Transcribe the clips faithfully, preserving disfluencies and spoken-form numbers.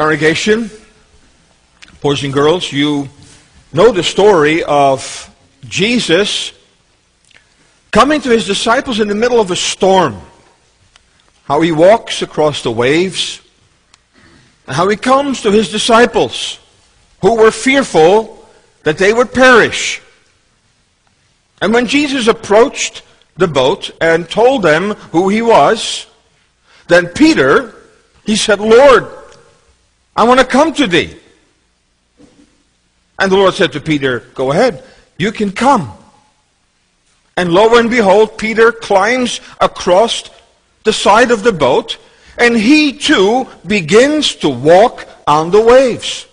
Congregation, boys and girls, you know the story of Jesus coming to his disciples in the middle of a storm. How he walks across the waves, and how he comes to his disciples who were fearful that they would perish. And when Jesus approached the boat and told them who he was, then Peter, he said, "Lord, I want to come to thee." And the Lord said to Peter, "Go ahead, you can come." And lo and behold, Peter climbs across the side of the boat, and he too begins to walk on the waves.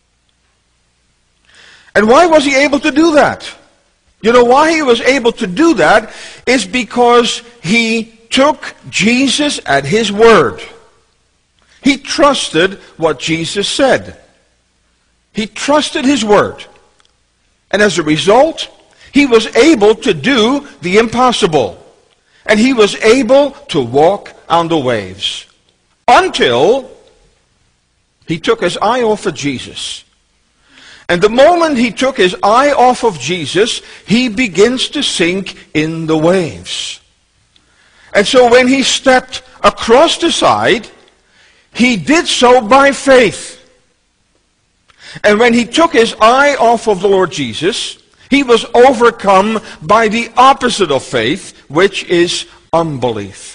And why was he able to do that? You know why he was able to do that is because he took Jesus at his word. He trusted what Jesus said. He trusted his word. And as a result, he was able to do the impossible. And he was able to walk on the waves. Until he took his eye off of Jesus. And the moment he took his eye off of Jesus, he begins to sink in the waves. And so when he stepped across the side, he did so by faith. And when he took his eye off of the Lord Jesus, he was overcome by the opposite of faith, which is unbelief.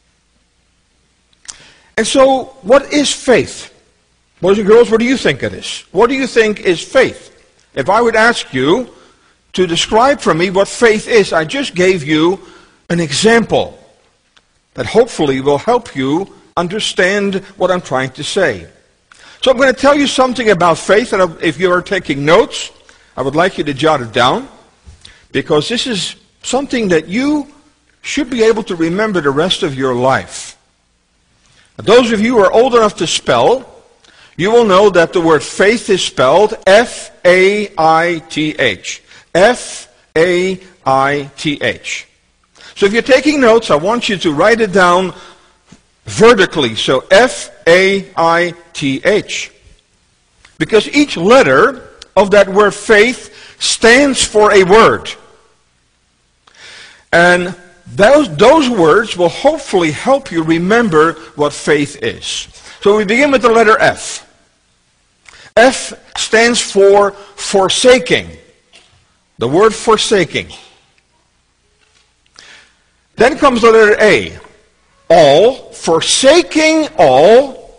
And so, what is faith? Boys and girls, what do you think it is? What do you think is faith? If I would ask you to describe for me what faith is, I just gave you an example that hopefully will help you understand what I'm trying to say. So I'm going to tell you something about faith, and if you are taking notes, I would like you to jot it down, because this is something that you should be able to remember the rest of your life. Now, those of you who are old enough to spell, you will know that the word faith is spelled F A I T H. F A I T H. So if you're taking notes, I want you to write it down vertically. So F A I T H. Because each letter of that word faith stands for a word. And those, those words will hopefully help you remember what faith is. So we begin with the letter F. F stands for forsaking. The word forsaking. Then comes the letter A. All, forsaking all.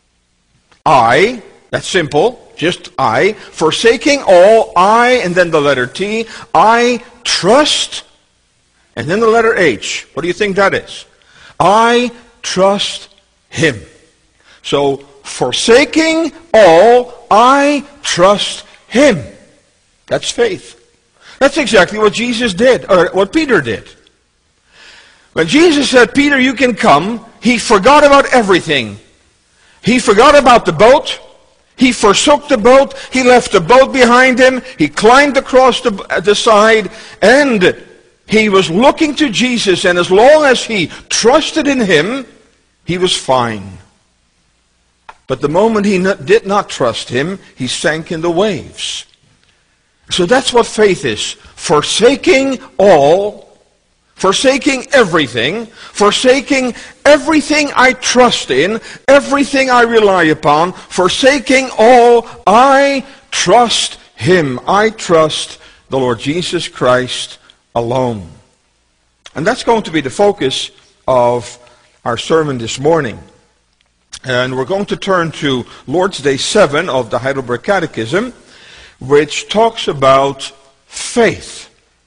I, that's simple, just I. Forsaking all, I, and then the letter T. I trust, and then the letter H. What do you think that is? I trust him. So, forsaking all, I trust him. That's faith. That's exactly what Jesus did, or what Peter did. When Jesus said, "Peter, you can come," he forgot about everything. He forgot about the boat. He forsook the boat. He left the boat behind him. He climbed across the, the side, and he was looking to Jesus. And as long as he trusted in him, he was fine. But the moment he not, did not trust him, he sank in the waves. So that's what faith is. Forsaking all. Forsaking everything, forsaking everything I trust in, everything I rely upon, forsaking all, I trust him. I trust the Lord Jesus Christ alone. And that's going to be the focus of our sermon this morning. And we're going to turn to Lord's Day seven of the Heidelberg Catechism, which talks about faith.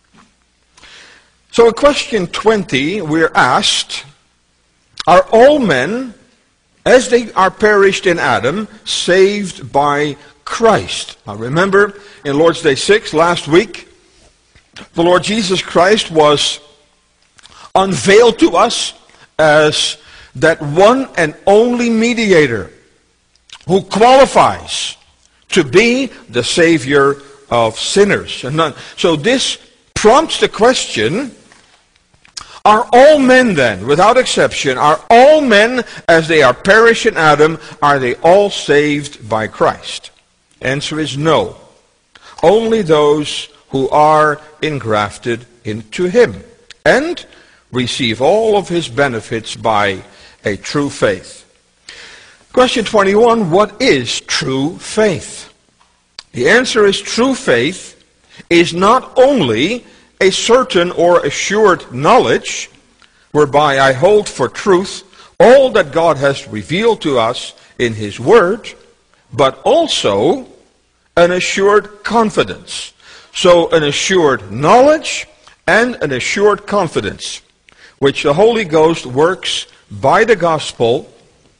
So in question twenty, we're asked, are all men, as they are perished in Adam, saved by Christ? Now remember, in Lord's Day six, last week, the Lord Jesus Christ was unveiled to us as that one and only mediator who qualifies to be the Savior of sinners. And none. So this prompts the question, Are all men then, without exception, are all men as they are perished in Adam, are they all saved by Christ? Answer is no. Only those who are engrafted into him and receive all of his benefits by a true faith. Question twenty-one, what is true faith? The answer is true faith is not only a certain or assured knowledge whereby I hold for truth all that God has revealed to us in his word, but also an assured confidence. So an assured knowledge and an assured confidence, which the Holy Ghost works by the gospel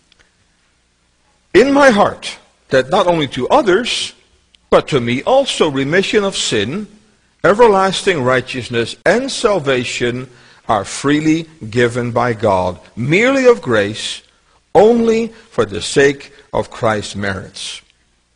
in my heart, that not only to others, but to me also remission of sin, everlasting righteousness, and salvation are freely given by God, merely of grace, only for the sake of Christ's merits.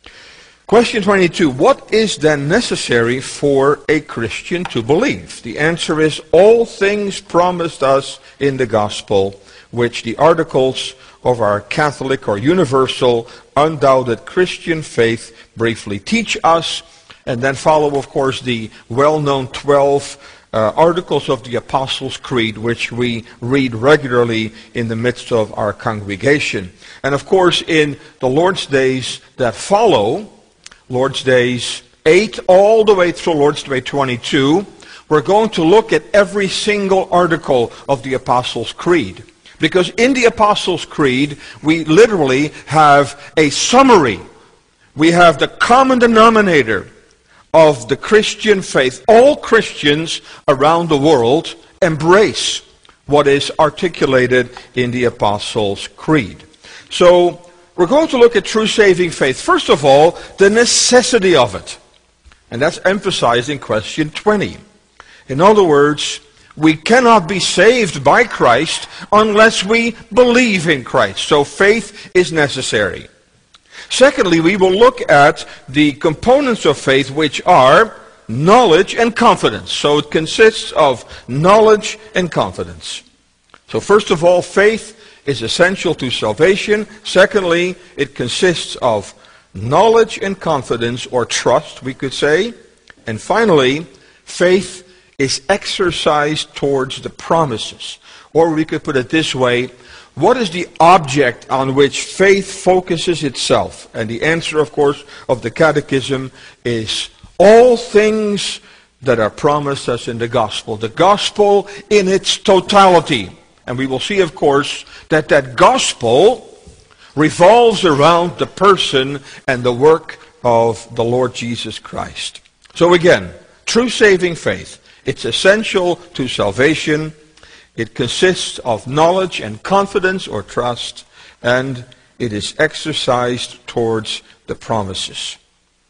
Question twenty-two, what is then necessary for a Christian to believe? The answer is all things promised us in the gospel, which the articles of our Catholic or universal undoubted Christian faith briefly teach us, and then follow, of course, the well-known twelve uh, articles of the Apostles' Creed, which we read regularly in the midst of our congregation. And of course, in the Lord's days that follow, Lord's days eight all the way through Lord's Day twenty-two, we're going to look at every single article of the Apostles' Creed. Because in the Apostles' Creed, we literally have a summary. We have the common denominator of the Christian faith. All Christians around the world embrace what is articulated in the Apostles' Creed. So, we're going to look at true saving faith. First of all, the necessity of it. And that's emphasized in question twenty. In other words, we cannot be saved by Christ unless we believe in Christ. So faith is necessary. Secondly, we will look at the components of faith, which are knowledge and confidence. So it consists of knowledge and confidence. So first of all, faith is essential to salvation. Secondly, it consists of knowledge and confidence, or trust, we could say. And finally, faith is exercised towards the promises. Or we could put it this way, what is the object on which faith focuses itself? And the answer, of course, of the Catechism is all things that are promised us in the gospel. The gospel in its totality. And we will see, of course, that that gospel revolves around the person and the work of the Lord Jesus Christ. So again, true saving faith. It's essential to salvation. It consists of knowledge and confidence or trust, and it is exercised towards the promises.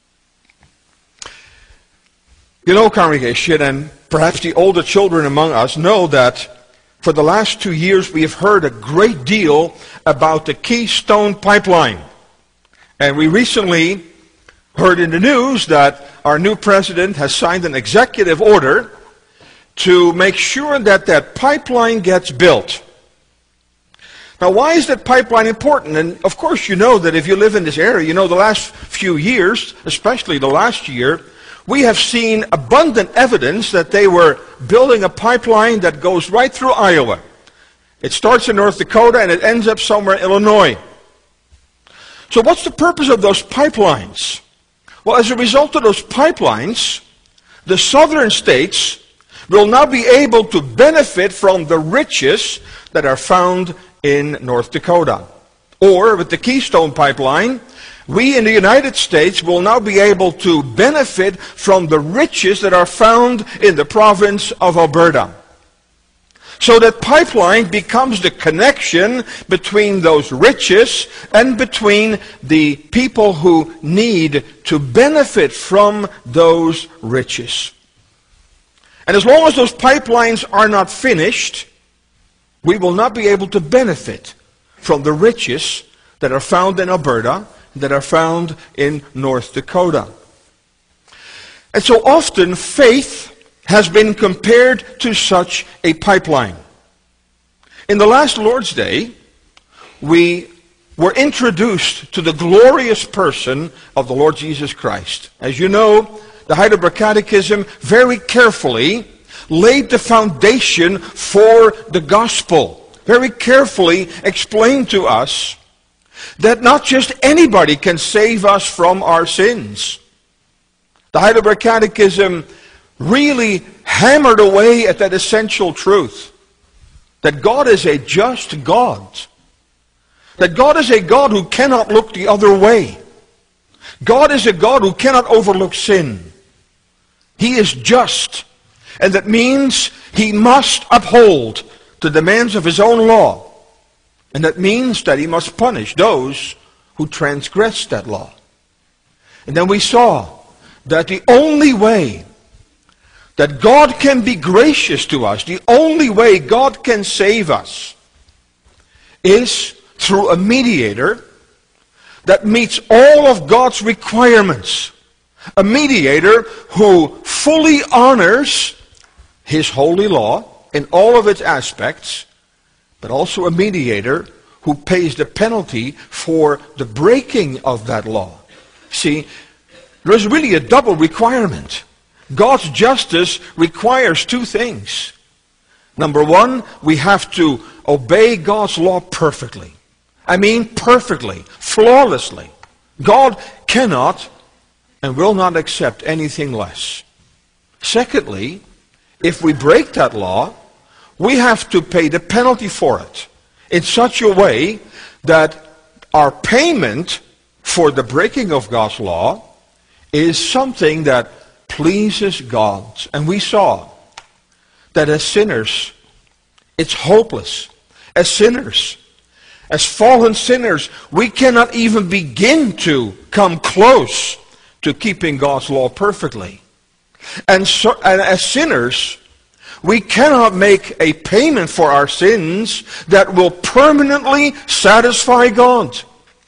You know, congregation, and perhaps the older children among us know that for the last two years we have heard a great deal about the Keystone Pipeline. And we recently heard in the news that our new president has signed an executive order to make sure that that pipeline gets built. Now, why is that pipeline important? And of course you know that if you live in this area, you know the last few years, especially the last year, we have seen abundant evidence that they were building a pipeline that goes right through Iowa. It starts in North Dakota and it ends up somewhere in Illinois. So what's the purpose of those pipelines? Well, as a result of those pipelines, the southern states will now be able to benefit from the riches that are found in North Dakota. Or with the Keystone Pipeline, we in the United States will now be able to benefit from the riches that are found in the province of Alberta. So that pipeline becomes the connection between those riches and between the people who need to benefit from those riches. And as long as those pipelines are not finished, we will not be able to benefit from the riches that are found in Alberta, that are found in North Dakota. And so often faith has been compared to such a pipeline. In the last Lord's Day, we were introduced to the glorious person of the Lord Jesus Christ. As you know, the Heidelberg Catechism very carefully laid the foundation for the gospel. Very carefully explained to us that not just anybody can save us from our sins. The Heidelberg Catechism really hammered away at that essential truth. That God is a just God. That God is a God who cannot look the other way. God is a God who cannot overlook sin. He is just. And that means He must uphold the demands of His own law. And that means that He must punish those who transgress that law. And then we saw that the only way that God can be gracious to us, the only way God can save us, is through a mediator that meets all of God's requirements. A mediator who fully honors His holy law in all of its aspects, but also a mediator who pays the penalty for the breaking of that law. See, there is really a double requirement. God's justice requires two things. Number one, we have to obey God's law perfectly. I mean perfectly, flawlessly. God cannot and will not accept anything less. Secondly, if we break that law, we have to pay the penalty for it in such a way that our payment for the breaking of God's law is something that pleases God. And we saw that as sinners, it's hopeless. As sinners, as fallen sinners, we cannot even begin to come close to keeping God's law perfectly. And, so, and as sinners, we cannot make a payment for our sins that will permanently satisfy God.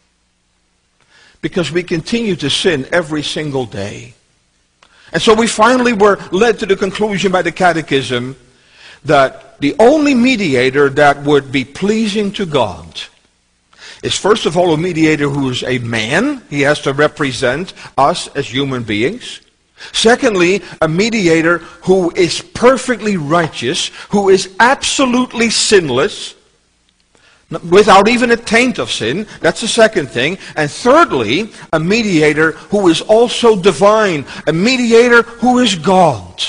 Because we continue to sin every single day. And so we finally were led to the conclusion by the Catechism that the only mediator that would be pleasing to God is first of all a mediator who is a man. He has to represent us as human beings. Secondly, a mediator who is perfectly righteous, who is absolutely sinless, without even a taint of sin. That's the second thing. And thirdly, a mediator who is also divine, a mediator who is God.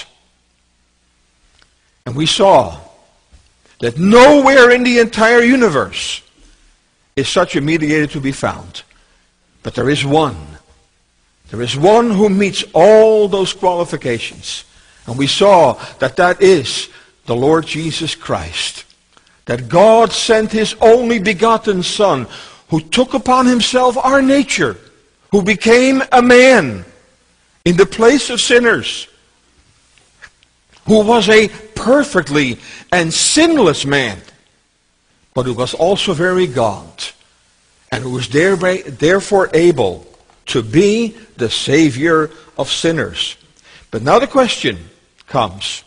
And we saw that nowhere in the entire universe is such a mediator to be found. But there is one. There is one who meets all those qualifications. And we saw that that is the Lord Jesus Christ. That God sent His only begotten Son, who took upon Himself our nature, who became a man in the place of sinners, who was a perfectly and sinless man, but who was also very God, and who was thereby, therefore able to be the Savior of sinners. But now the question comes.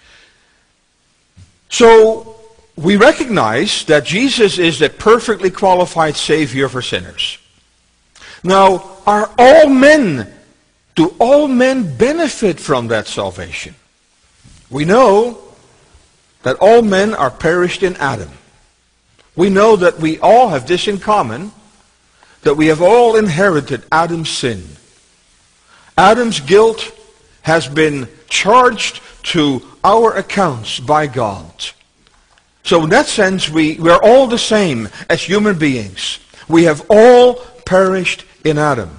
So, we recognize that Jesus is the perfectly qualified Savior for sinners. Now, are all men, do all men benefit from that salvation? We know that all men are perished in Adam. We know that we all have this in common, that we have all inherited Adam's sin. Adam's guilt has been charged to our accounts by God. So in that sense, we, we are all the same as human beings. We have all perished in Adam.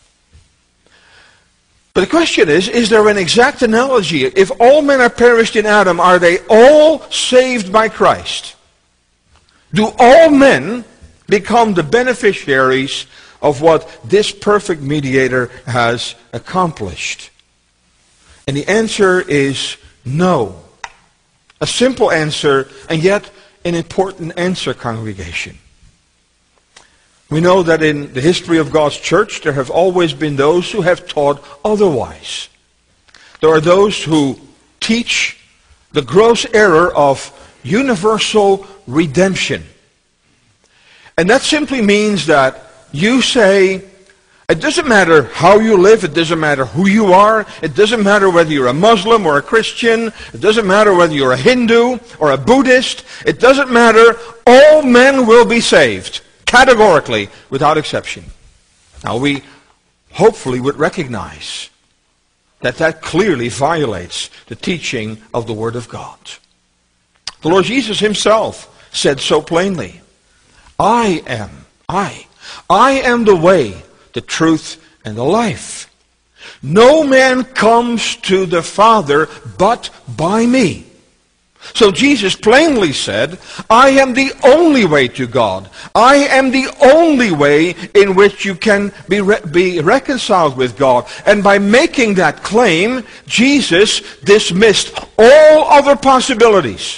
But the question is, is there an exact analogy? If all men are perished in Adam, are they all saved by Christ? Do all men become the beneficiaries of what this perfect mediator has accomplished? And the answer is no. A simple answer, and yet an important answer, congregation. We know that in the history of God's church, there have always been those who have taught otherwise. There are those who teach the gross error of universal redemption. And that simply means that you say, it doesn't matter how you live, it doesn't matter who you are, it doesn't matter whether you're a Muslim or a Christian, it doesn't matter whether you're a Hindu or a Buddhist, it doesn't matter, all men will be saved, categorically, without exception. Now we hopefully would recognize that that clearly violates the teaching of the Word of God. The Lord Jesus himself said so plainly, I am, I, I am the way, the truth, and the life. No man comes to the Father but by me. So Jesus plainly said, I am the only way to God. I am the only way in which you can be, re- be reconciled with God. And by making that claim, Jesus dismissed all other possibilities.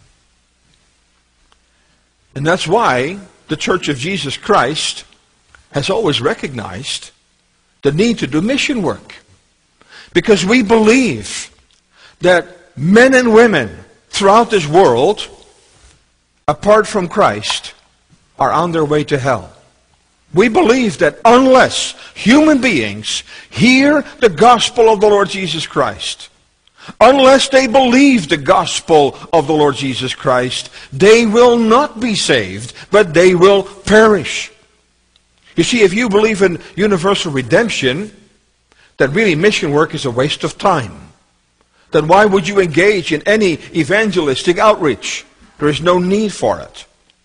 And that's why the Church of Jesus Christ has always recognized the need to do mission work. Because we believe that men and women throughout this world, apart from Christ, are on their way to hell. We believe that unless human beings hear the gospel of the Lord Jesus Christ, unless they believe the gospel of the Lord Jesus Christ, they will not be saved, but they will perish. You see, if you believe in universal redemption, then really mission work is a waste of time. Then why would you engage in any evangelistic outreach? There is no need for it.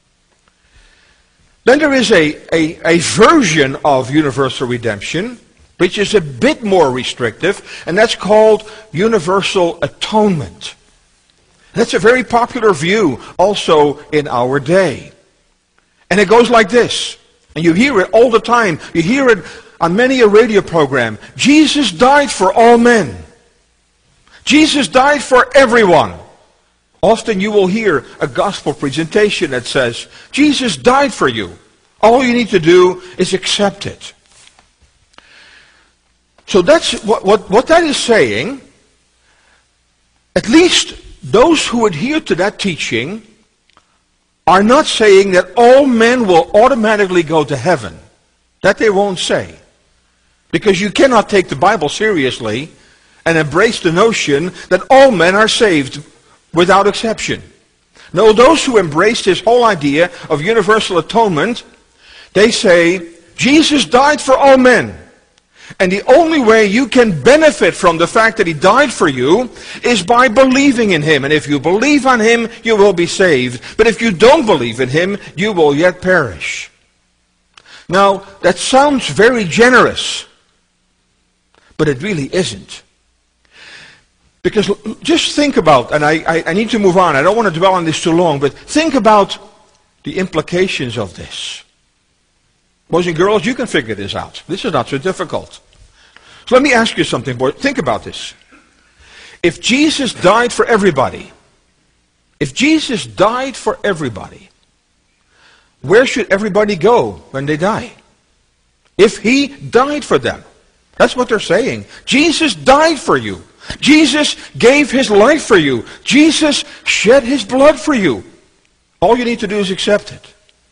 Then there is a, a, a version of universal redemption, which is a bit more restrictive, and that's called universal atonement. That's a very popular view also in our day. And it goes like this. And you hear it all the time. You hear it on many a radio program. Jesus died for all men. Jesus died for everyone. Often you will hear a gospel presentation that says, Jesus died for you. All you need to do is accept it. So that's what, what, what that is saying. At least those who adhere to that teaching are not saying that all men will automatically go to heaven. That they won't say. Because you cannot take the Bible seriously and embrace the notion that all men are saved without exception. No, those who embrace this whole idea of universal atonement, they say, Jesus died for all men. And the only way you can benefit from the fact that he died for you is by believing in him. And if you believe on him, you will be saved. But if you don't believe in him, you will yet perish. Now, that sounds very generous, but it really isn't. Because just think about, and I, I, I need to move on, I don't want to dwell on this too long, but think about the implications of this. Boys and girls, you can figure this out. This is not so difficult. So let me ask you something, boys. Think about this. If Jesus died for everybody, if Jesus died for everybody, where should everybody go when they die? If he died for them. That's what they're saying. Jesus died for you. Jesus gave his life for you. Jesus shed his blood for you. All you need to do is accept it.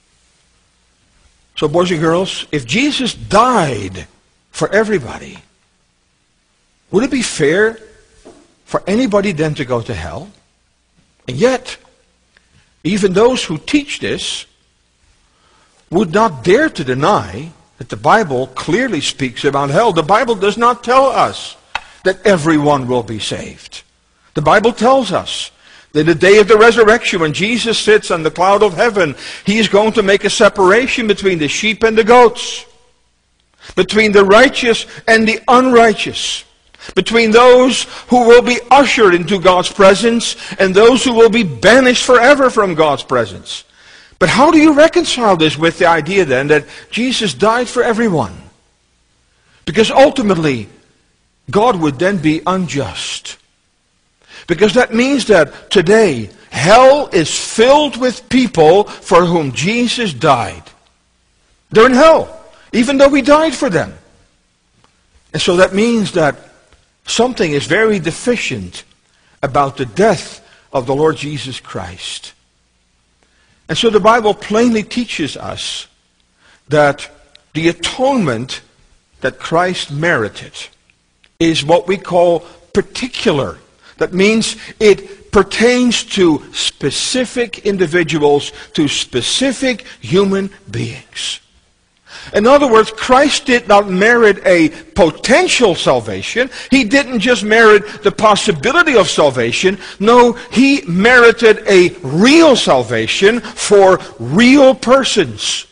So boys and girls, if Jesus died for everybody, would it be fair for anybody then to go to hell? And yet, even those who teach this would not dare to deny that the Bible clearly speaks about hell. The Bible does not tell us that everyone will be saved. The Bible tells us that in the day of the resurrection, when Jesus sits on the cloud of heaven, he is going to make a separation between the sheep and the goats, between the righteous and the unrighteous, between those who will be ushered into God's presence and those who will be banished forever from God's presence. But how do you reconcile this with the idea then that Jesus died for everyone? Because ultimately, God would then be unjust. Because that means that today, hell is filled with people for whom Jesus died. They're in hell, even though he died for them. And so that means that something is very deficient about the death of the Lord Jesus Christ. And so the Bible plainly teaches us that the atonement that Christ merited is what we call particular. That means it pertains to specific individuals, to specific human beings. In other words, Christ did not merit a potential salvation. He didn't just merit the possibility of salvation. No, he merited a real salvation for real persons.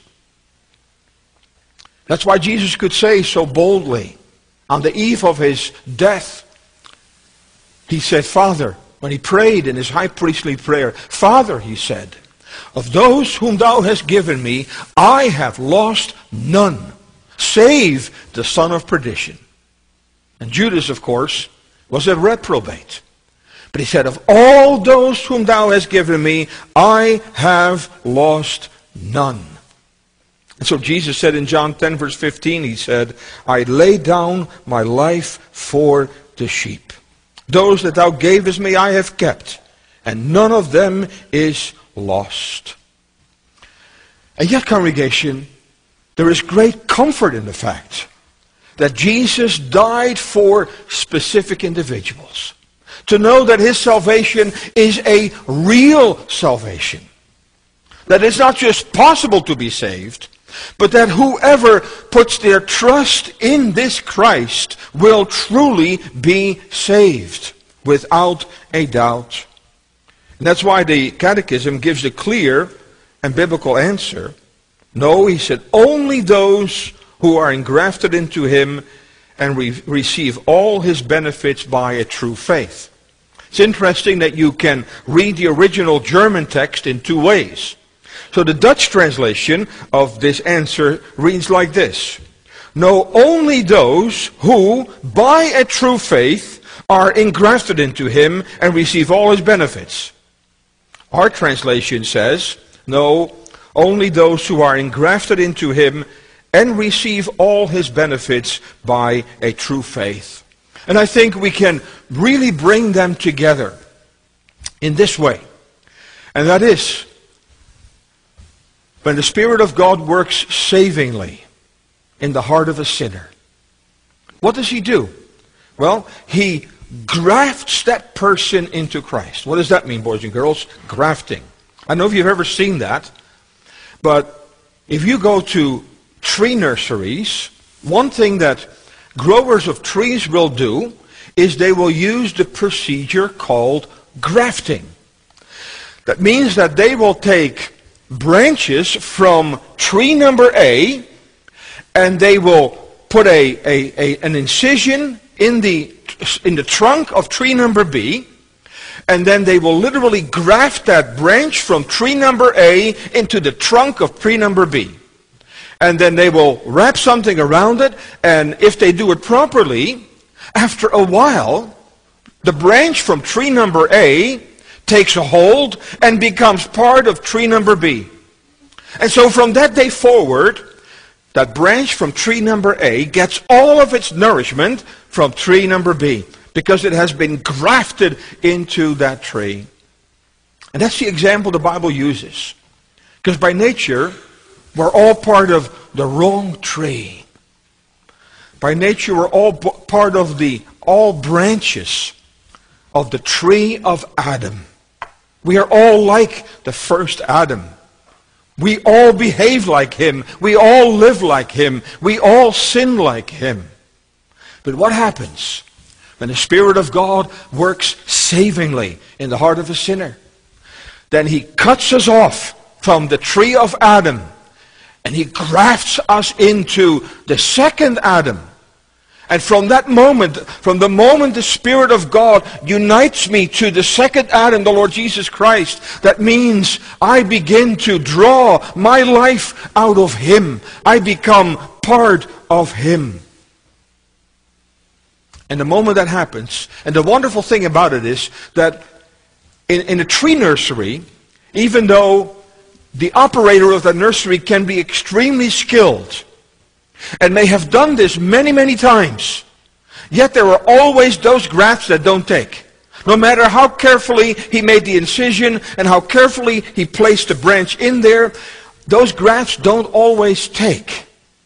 That's why Jesus could say so boldly on the eve of his death, he said, Father, when he prayed in his high priestly prayer, Father, he said, of those whom thou hast given me, I have lost none, save the son of perdition. And Judas, of course, was a reprobate. But he said, of all those whom thou hast given me, I have lost none. And so Jesus said in John ten, verse fifteen, he said, I lay down my life for the sheep. Those that thou gavest me I have kept, and none of them is lost. And yet, congregation, there is great comfort in the fact that Jesus died for specific individuals. To know that his salvation is a real salvation. That it's not just possible to be saved, but that whoever puts their trust in this Christ will truly be saved, without a doubt. And that's why the Catechism gives a clear and biblical answer. No, he said, only those who are engrafted into him and re- receive all his benefits by a true faith. It's interesting that you can read the original German text in two ways. So the Dutch translation of this answer reads like this. No, only those who, by a true faith, are engrafted into him and receive all his benefits. Our translation says, no, only those who are engrafted into him and receive all his benefits by a true faith. And I think we can really bring them together in this way. And that is, when the Spirit of God works savingly in the heart of a sinner, what does he do? Well, he grafts that person into Christ. What does that mean, boys and girls? Grafting. I don't know if you've ever seen that, but if you go to tree nurseries, one thing that growers of trees will do is they will use the procedure called grafting. That means that they will take branches from tree number A and they will put a, a, a, an incision in the, in the trunk of tree number B, and then they will literally graft that branch from tree number A into the trunk of tree number B. And then they will wrap something around it, and if they do it properly, after a while, the branch from tree number A takes a hold and becomes part of tree number B. And so from that day forward, that branch from tree number A gets all of its nourishment from tree number B, because it has been grafted into that tree. And that's the example the Bible uses. Because by nature, we're all part of the wrong tree. By nature, we're all part of the all branches of the tree of Adam. We are all like the first Adam. We all behave like him. We all live like him. We all sin like him. But what happens when the Spirit of God works savingly in the heart of a sinner? Then he cuts us off from the tree of Adam, and he grafts us into the second Adam. And from that moment, from the moment the Spirit of God unites me to the second Adam, the Lord Jesus Christ, that means I begin to draw my life out of him. I become part of him. And the moment that happens, and the wonderful thing about it is that in, in a tree nursery, even though the operator of the nursery can be extremely skilled and may have done this many, many times, yet there are always those grafts that don't take. No matter how carefully he made the incision and how carefully he placed the branch in there, those grafts don't always take.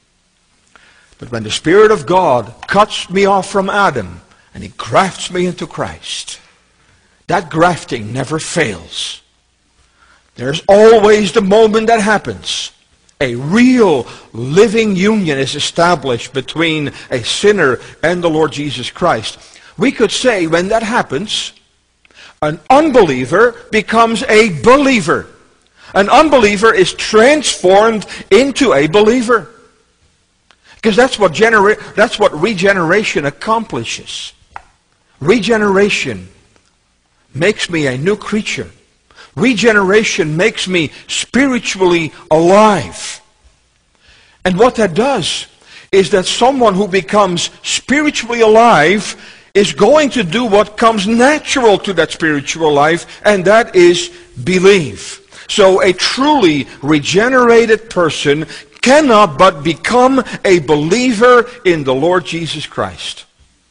But when the Spirit of God cuts me off from Adam and he grafts me into Christ, that grafting never fails. There's always the moment that happens. A real living union is established between a sinner and the Lord Jesus Christ. We could say when that happens, an unbeliever becomes a believer. An unbeliever is transformed into a believer. Because that's what genera- that's what regeneration accomplishes. Regeneration makes me a new creature. Regeneration makes me spiritually alive. And what that does is that someone who becomes spiritually alive is going to do what comes natural to that spiritual life, and that is believe. So a truly regenerated person cannot but become a believer in the Lord Jesus Christ.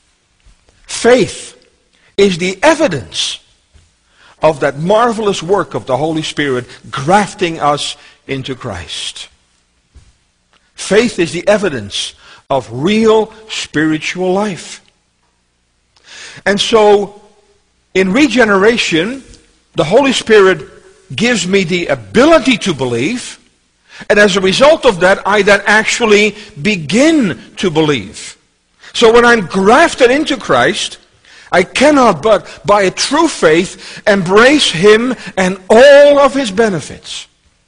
Faith is the evidence of that marvelous work of the Holy Spirit grafting us into Christ. Faith is the evidence of real spiritual life. And so, in regeneration, the Holy Spirit gives me the ability to believe, and as a result of that, I then actually begin to believe. So when I'm grafted into Christ, I cannot but, by a true faith, embrace Him and all of His benefits.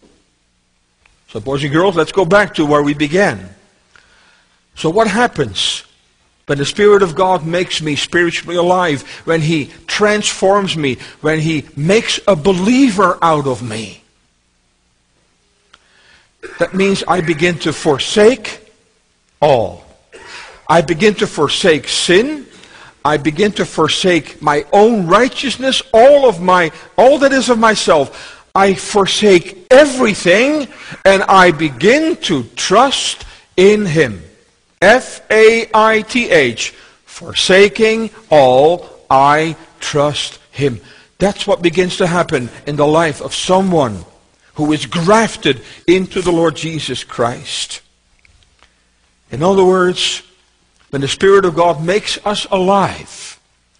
So boys and girls, let's go back to where we began. So what happens when the Spirit of God makes me spiritually alive, when He transforms me, when He makes a believer out of me? That means I begin to forsake all. I begin to forsake sin. I begin to forsake my own righteousness, all of my, all that is of myself. I forsake everything and I begin to trust in Him. F A I T H. Forsaking all, I trust Him. That's what begins to happen in the life of someone who is grafted into the Lord Jesus Christ. In other words, when the Spirit of God makes us alive,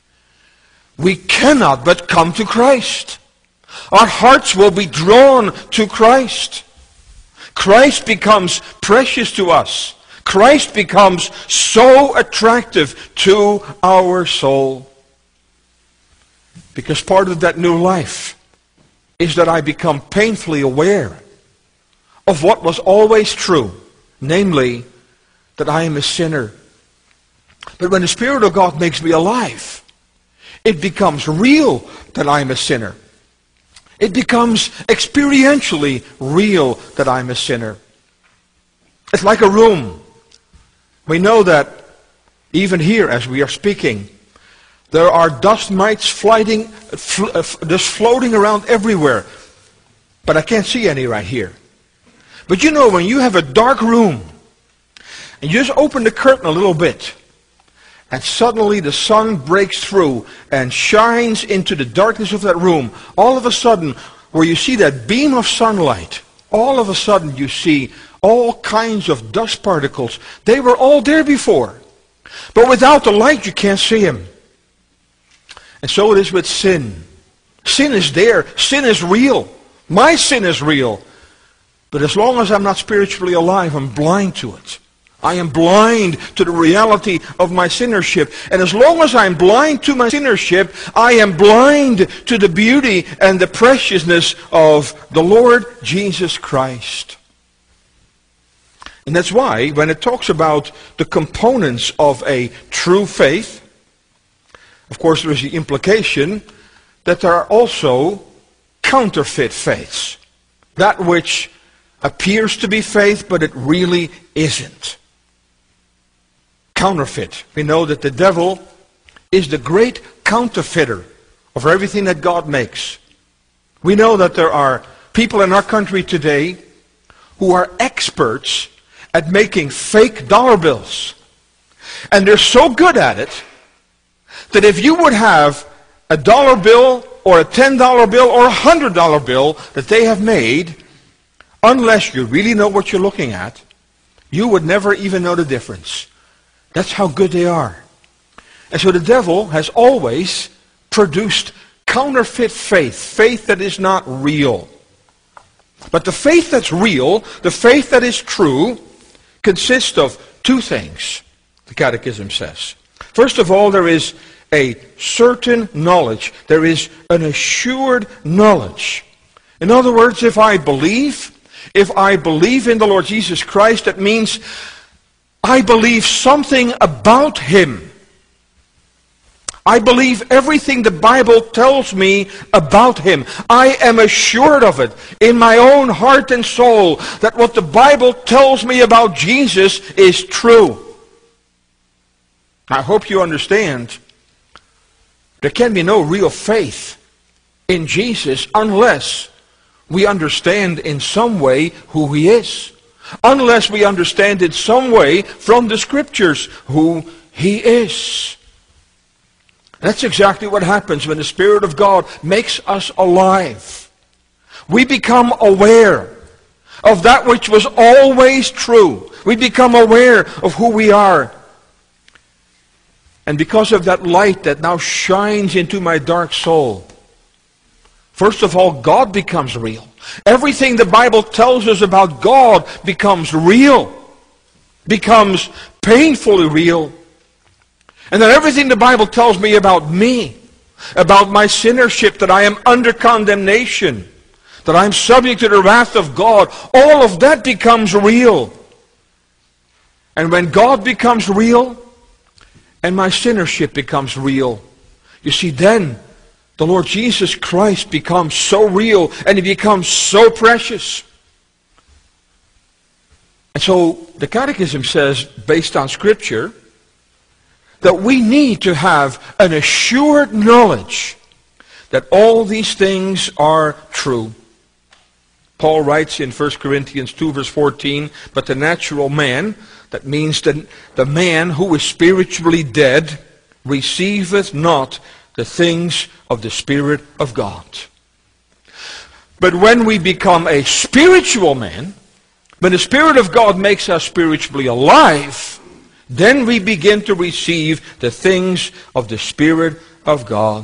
we cannot but come to Christ. Our hearts will be drawn to Christ. Christ becomes precious to us. Christ becomes so attractive to our soul. Because part of that new life is that I become painfully aware of what was always true, namely that I am a sinner. But when the Spirit of God makes me alive, it becomes real that I am a sinner. It becomes experientially real that I'm a sinner. It's like a room. We know that even here as we are speaking, there are dust mites flying, fl- just floating around everywhere. But I can't see any right here. But you know, when you have a dark room, and you just open the curtain a little bit, and suddenly the sun breaks through and shines into the darkness of that room, all of a sudden, where you see that beam of sunlight, all of a sudden you see all kinds of dust particles. They were all there before. But without the light, you can't see them. And so it is with sin. Sin is there. Sin is real. My sin is real. But as long as I'm not spiritually alive, I'm blind to it. I am blind to the reality of my sinnership. And as long as I'm blind to my sinnership, I am blind to the beauty and the preciousness of the Lord Jesus Christ. And that's why when it talks about the components of a true faith, of course there is the implication that there are also counterfeit faiths. That which appears to be faith, but it really isn't. Counterfeit. We know that the devil is the great counterfeiter of everything that God makes. We know that there are people in our country today who are experts at making fake dollar bills. And they're so good at it that if you would have a dollar bill or a ten dollar bill or a one hundred dollar bill that they have made, unless you really know what you're looking at, you would never even know the difference. That's how good they are. And so the devil has always produced counterfeit faith, faith that is not real. But the faith that's real, the faith that is true, consists of two things, the Catechism says. First of all, there is a certain knowledge. There is an assured knowledge. In other words, if I believe, if I believe in the Lord Jesus Christ, that means I believe something about Him. I believe everything the Bible tells me about Him. I am assured of it in my own heart and soul that what the Bible tells me about Jesus is true. I hope you understand there can be no real faith in Jesus unless we understand in some way who He is. Unless we understand in some way from the Scriptures who He is. That's exactly what happens when the Spirit of God makes us alive. We become aware of that which was always true. We become aware of who we are. And because of that light that now shines into my dark soul, first of all, God becomes real. Everything the Bible tells us about God becomes real, becomes painfully real. And then everything the Bible tells me about me, about my sinnership, that I am under condemnation, that I am subject to the wrath of God, all of that becomes real. And when God becomes real, and my sinnership becomes real, you see, then the Lord Jesus Christ becomes so real, and He becomes so precious. And so the Catechism says, based on Scripture, that we need to have an assured knowledge that all these things are true. Paul writes in First Corinthians two verse fourteen, but the natural man, that means that the man who is spiritually dead, receiveth not the things of the Spirit of God. But when we become a spiritual man, when the Spirit of God makes us spiritually alive, then we begin to receive the things of the Spirit of God.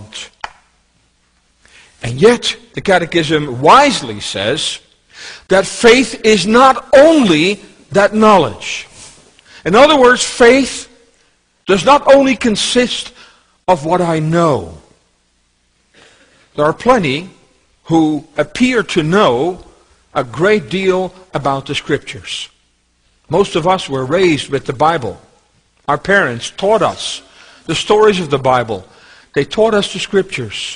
And yet, the Catechism wisely says that faith is not only that knowledge. In other words, faith does not only consist of what I know. There are plenty who appear to know a great deal about the Scriptures. Most of us were raised with the Bible. Our parents taught us the stories of the Bible. They taught us the Scriptures.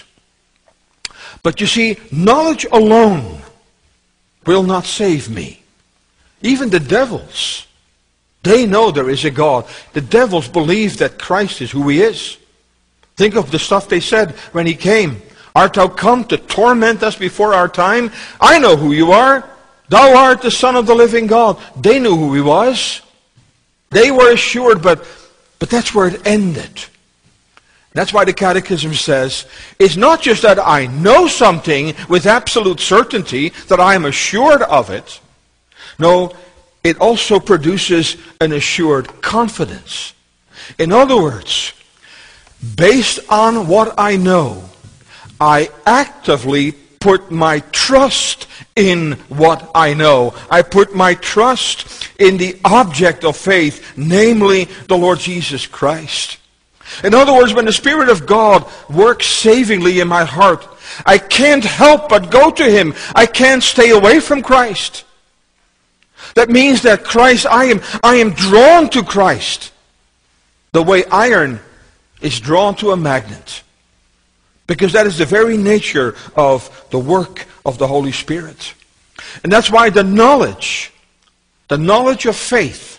But you see, knowledge alone will not save me. Even the devils, they know there is a God. The devils believe that Christ is who He is. Think of the stuff they said when He came. Art thou come to torment us before our time? I know who you are. Thou art the Son of the living God. They knew who He was. They were assured, but, but that's where it ended. That's why the Catechism says, it's not just that I know something with absolute certainty, that I am assured of it. No, it also produces an assured confidence. In other words, based on what I know, I actively put my trust in what I know. I put my trust in the object of faith, namely the Lord Jesus Christ. In other words, when the Spirit of God works savingly in my heart, I can't help but go to Him. I can't stay away from Christ. That means that Christ, I am, I am drawn to Christ the way iron is drawn to a magnet. Because that is the very nature of the work of the Holy Spirit. And that's why the knowledge, the knowledge of faith,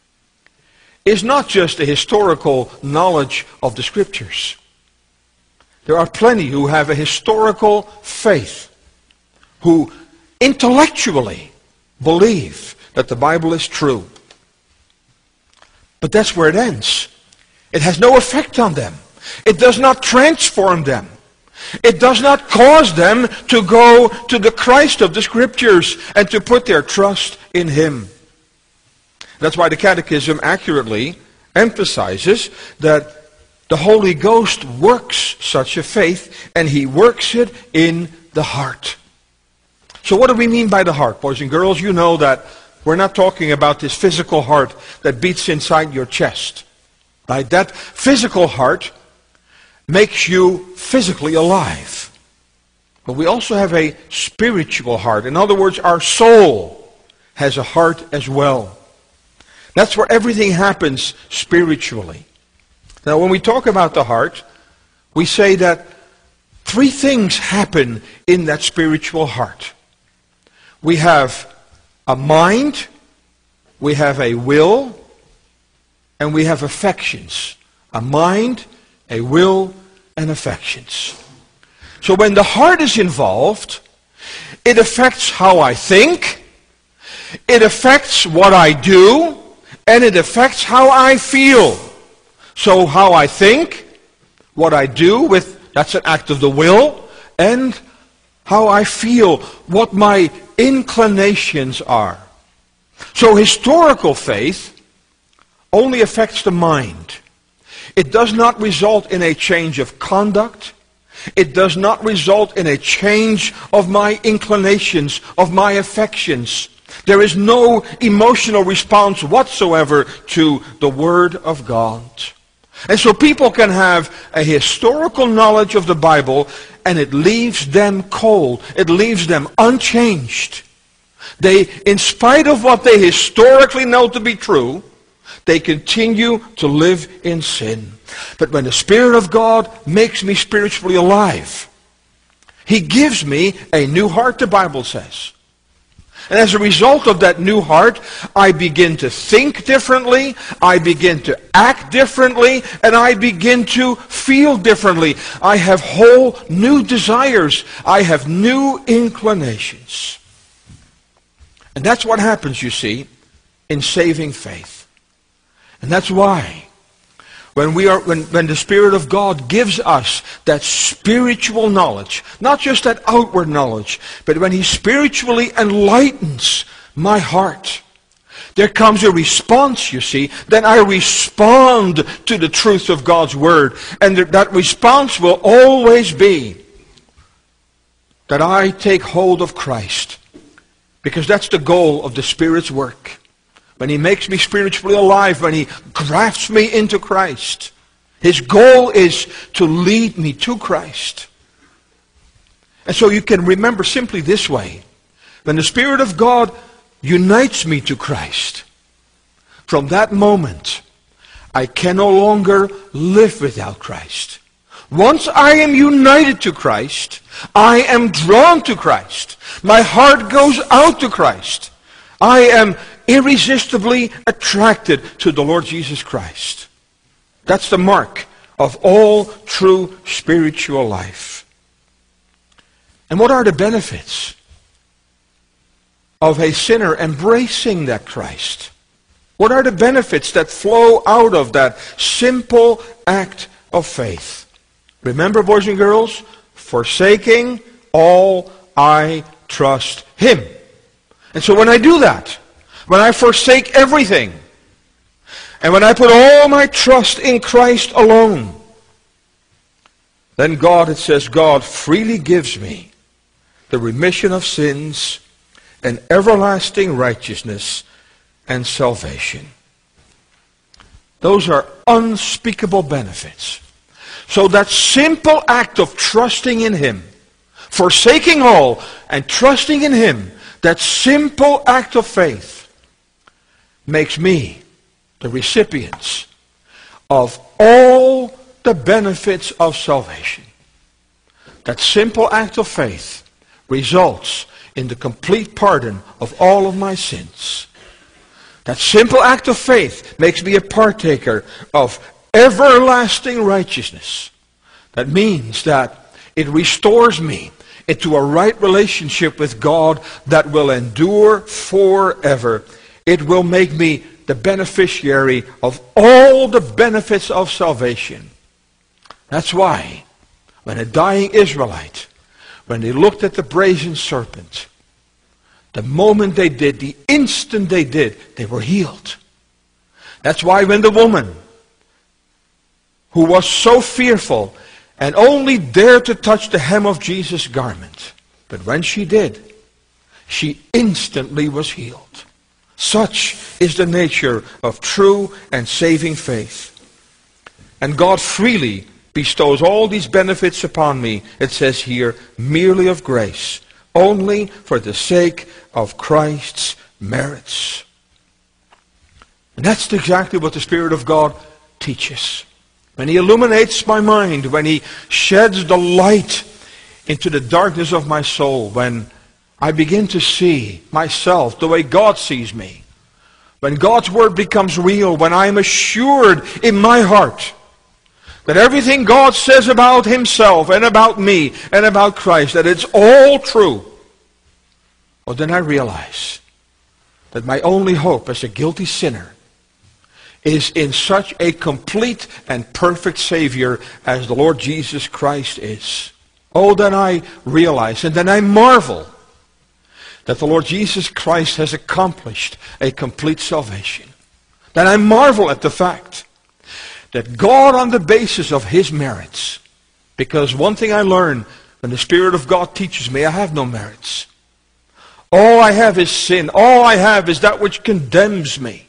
is not just a historical knowledge of the Scriptures. There are plenty who have a historical faith, who intellectually believe that the Bible is true. But that's where it ends. It has no effect on them. It does not transform them. It does not cause them to go to the Christ of the Scriptures and to put their trust in Him. That's why the Catechism accurately emphasizes that the Holy Ghost works such a faith, and He works it in the heart. So what do we mean by the heart? Boys and girls, you know that we're not talking about this physical heart that beats inside your chest. Right? That physical heart makes you physically alive. But we also have a spiritual heart. In other words, our soul has a heart as well. That's where everything happens spiritually. Now, when we talk about the heart, we say that three things happen in that spiritual heart. We have a mind, we have a will, and we have affections. A mind, a will, and affections. So when the heart is involved, it affects how I think, it affects what I do, and it affects how I feel. So how I think, what I do, with that's an act of the will, and how I feel, what my inclinations are. So historical faith only affects the mind. It does not result in a change of conduct. It does not result in a change of my inclinations, of my affections. There is no emotional response whatsoever to the Word of God. And so people can have a historical knowledge of the Bible, and it leaves them cold. It leaves them unchanged. They, in spite of what they historically know to be true, they continue to live in sin. But when the Spirit of God makes me spiritually alive, He gives me a new heart, the Bible says. And as a result of that new heart, I begin to think differently, I begin to act differently, and I begin to feel differently. I have whole new desires. I have new inclinations. And that's what happens, you see, in saving faith. And that's why when we are when, when the Spirit of God gives us that spiritual knowledge, not just that outward knowledge, but when He spiritually enlightens my heart, there comes a response, you see. Then I respond to the truth of God's Word. And that response will always be that I take hold of Christ. Because that's the goal of the Spirit's work. When He makes me spiritually alive, when He grafts me into Christ, His goal is to lead me to Christ. And so you can remember simply this way. When the Spirit of God unites me to Christ, from that moment, I can no longer live without Christ. Once I am united to Christ, I am drawn to Christ. My heart goes out to Christ. I am irresistibly attracted to the Lord Jesus Christ. That's the mark of all true spiritual life. And what are the benefits of a sinner embracing that Christ? What are the benefits that flow out of that simple act of faith? Remember, boys and girls, forsaking all, I trust Him. And so when I do that, when I forsake everything, and when I put all my trust in Christ alone, then God, it says, God freely gives me the remission of sins and everlasting righteousness and salvation. Those are unspeakable benefits. So that simple act of trusting in Him, forsaking all and trusting in Him, that simple act of faith makes me the recipients of all the benefits of salvation. That simple act of faith results in the complete pardon of all of my sins. That simple act of faith makes me a partaker of everlasting righteousness. That means that it restores me into a right relationship with God that will endure forever. It will make me the beneficiary of all the benefits of salvation. That's why when a dying Israelite, when they looked at the brazen serpent, the moment they did, the instant they did, they were healed. That's why when the woman who was so fearful and only dared to touch the hem of Jesus' garment, but when she did, she instantly was healed. Such is the nature of true and saving faith. And God freely bestows all these benefits upon me, it says here, merely of grace, only for the sake of Christ's merits. And that's exactly what the Spirit of God teaches. When He illuminates my mind, when He sheds the light into the darkness of my soul, when I begin to see myself the way God sees me, when God's Word becomes real, when I am assured in my heart that everything God says about Himself and about me and about Christ, that it's all true, well, then I realize that my only hope as a guilty sinner is in such a complete and perfect Savior as the Lord Jesus Christ is. Oh, then I realize and then I marvel that the Lord Jesus Christ has accomplished a complete salvation. Then I marvel at the fact that God, on the basis of His merits, because one thing I learn when the Spirit of God teaches me, I have no merits. All I have is sin. All I have is that which condemns me.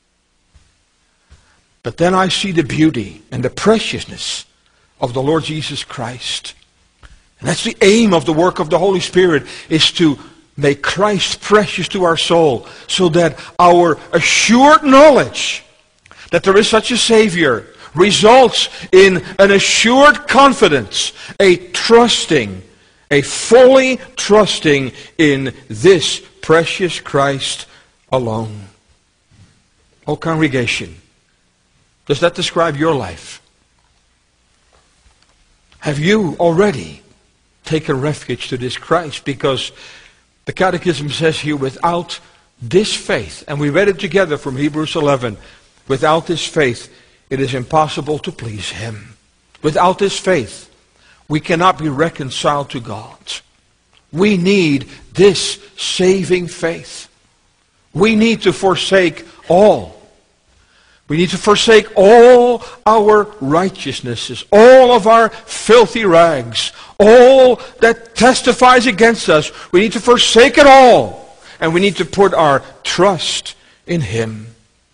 But then I see the beauty and the preciousness of the Lord Jesus Christ. And that's the aim of the work of the Holy Spirit, is to make Christ precious to our soul, so that our assured knowledge that there is such a Savior results in an assured confidence, a trusting, a fully trusting in this precious Christ alone. Oh, congregation, does that describe your life? Have you already taken refuge to this Christ? Because the Catechism says here, without this faith, and we read it together from Hebrews eleven, without this faith, it is impossible to please Him. Without this faith, we cannot be reconciled to God. We need this saving faith. We need to forsake all. We need to forsake all our righteousnesses, all of our filthy rags, all that testifies against us. We need to forsake it all, and we need to put our trust in Him.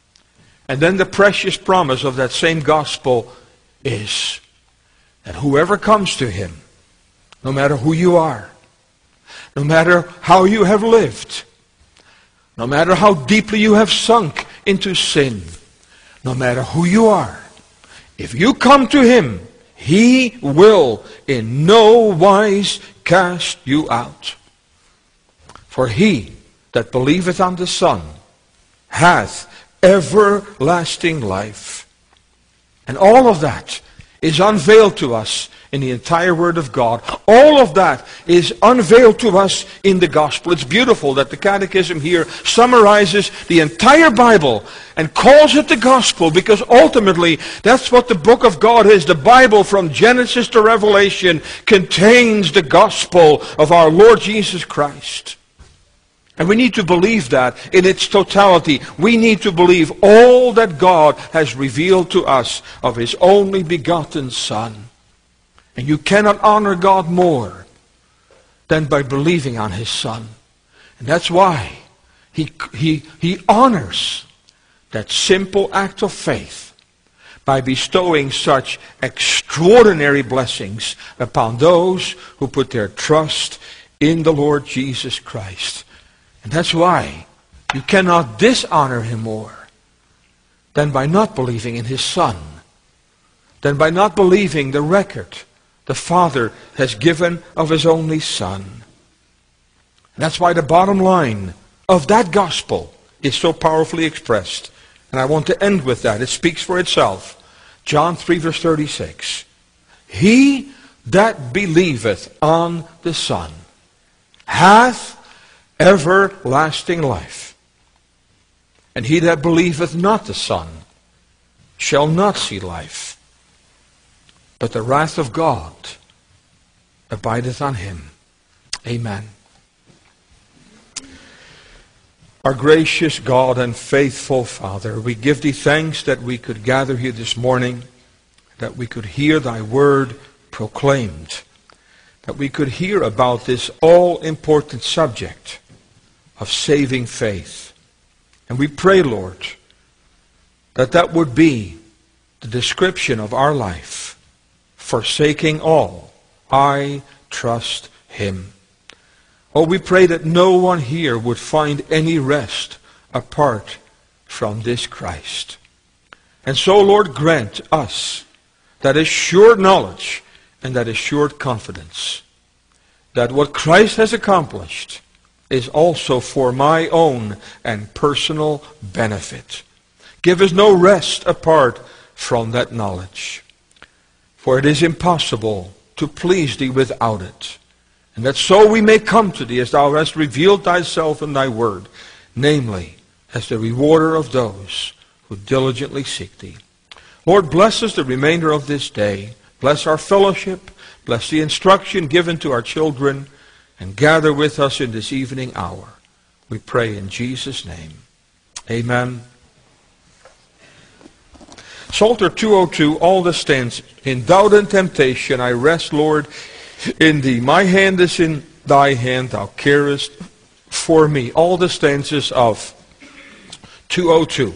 And then the precious promise of that same gospel is that whoever comes to Him, no matter who you are, no matter how you have lived, no matter how deeply you have sunk into sin, no matter who you are, if you come to Him, He will in no wise cast you out. For he that believeth on the Son hath everlasting life. And all of that is unveiled to us in the entire Word of God. All of that is unveiled to us in the Gospel. It's beautiful that the Catechism here summarizes the entire Bible and calls it the Gospel, because ultimately that's what the book of God is. The Bible, from Genesis to Revelation, contains the Gospel of our Lord Jesus Christ. And we need to believe that in its totality. We need to believe all that God has revealed to us of His only begotten Son. And you cannot honor God more than by believing on His Son. And that's why He, he, he honors that simple act of faith by bestowing such extraordinary blessings upon those who put their trust in the Lord Jesus Christ. And that's why you cannot dishonor Him more than by not believing in His Son, than by not believing the record the Father has given of His only Son. And that's why the bottom line of that gospel is so powerfully expressed. And I want to end with that. It speaks for itself. John three verse thirty-six. He that believeth on the Son hath everlasting life. And he that believeth not the Son shall not see life, but the wrath of God abideth on him. Amen. Our gracious God and faithful Father, we give thee thanks that we could gather here this morning, that we could hear thy word proclaimed, that we could hear about this all-important subject of saving faith. And we pray, Lord, that that would be the description of our life. Forsaking all, I trust him. Oh, we pray that no one here would find any rest apart from this Christ. And so, Lord, grant us that assured knowledge and that assured confidence that what Christ has accomplished is also for my own and personal benefit. Give us no rest apart from that knowledge. For it is impossible to please thee without it. And that so we may come to thee as thou hast revealed thyself in thy word, namely, as the rewarder of those who diligently seek thee. Lord, bless us the remainder of this day. Bless our fellowship. Bless the instruction given to our children. And gather with us in this evening hour. We pray in Jesus' name. Amen. Psalter two oh two, all the stands. In doubt and temptation I rest, Lord, in thee. My hand is in thy hand, thou carest for me. All the stanzas of two oh two.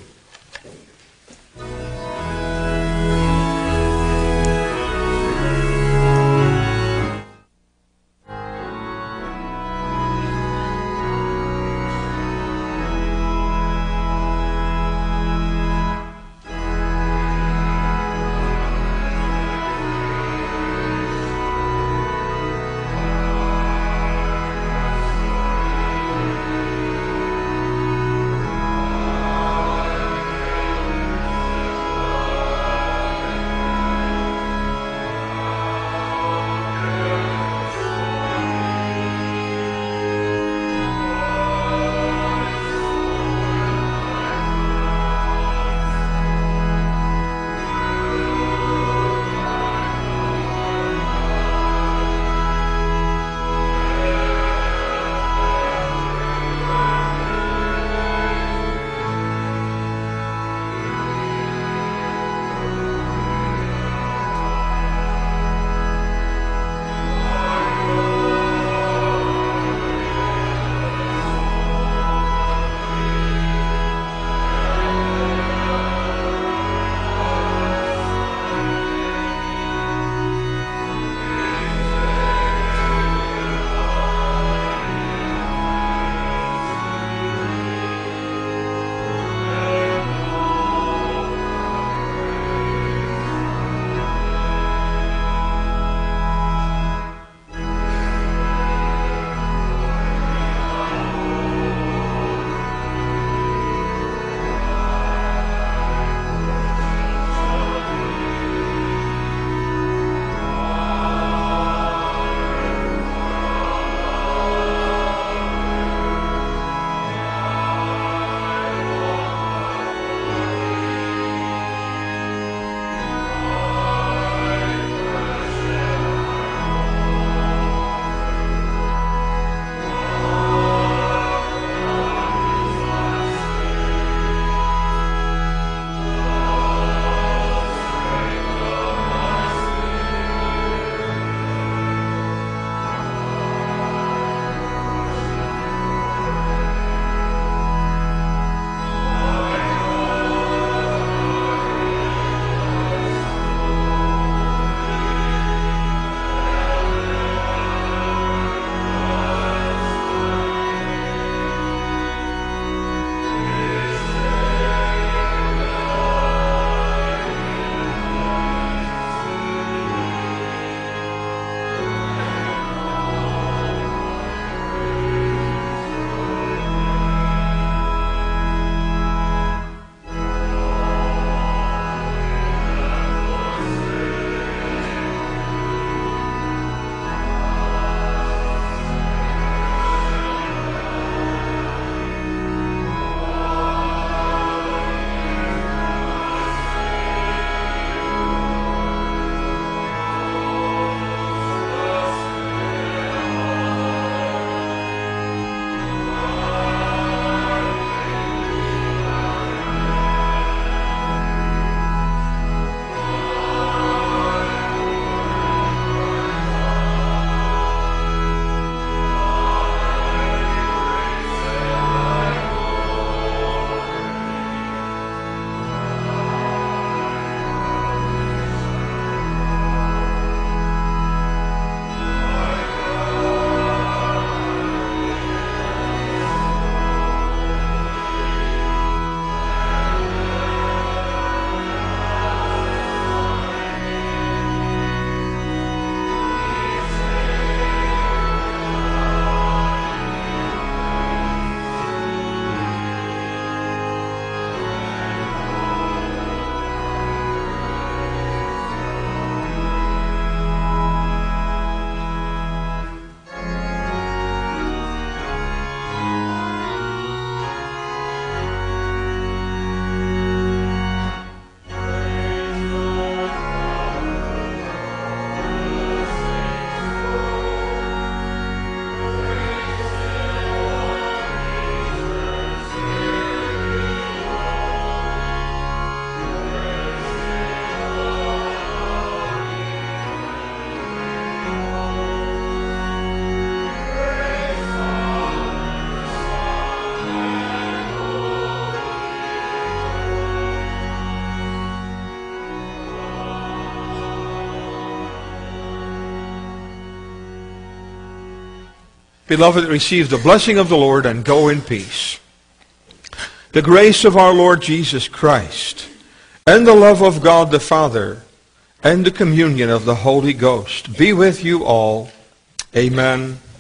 Beloved, receive the blessing of the Lord and go in peace. The grace of our Lord Jesus Christ, and the love of God the Father, and the communion of the Holy Ghost be with you all. Amen.